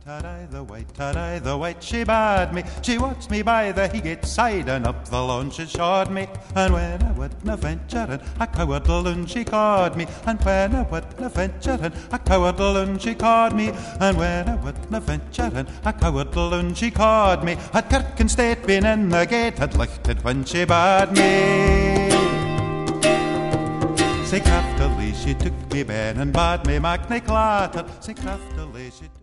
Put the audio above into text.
the white, she bade me. She watched me by the Higgate side, and up the lawn she shawed me. And when I wouldna venture in, a cowardle and she caught me. And when I wouldna venture in, a cowardle and she caught me. And when I wouldna venture in, a cowardle and she caught me. Had Kirk and State been in the gate, had lichted when she bade me. Sae craftily she took me ben and bade me Magna Clatter. Sae craftily she